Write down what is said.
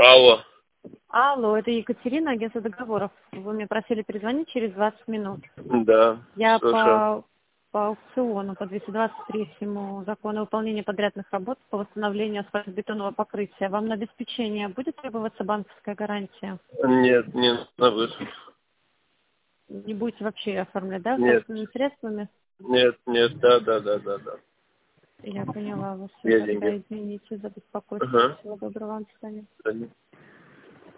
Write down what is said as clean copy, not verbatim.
Алло. Алло, это Екатерина, агентство договоров. Вы мне просили перезвонить через 20 минут. Да, Я слушаю. по аукциону, по 223 закону выполнения подрядных работ по восстановлению асфальтобетонного покрытия. Вам на обеспечение будет требоваться банковская гарантия? Нет, не надо выше. Не будете вообще оформлять, да, Нет, собственными средствами? нет, да. Я поняла вас. Все, Я деньги. тогда извините за беспокойство. Ага. Всего доброго вам, до свидания. Да, нет.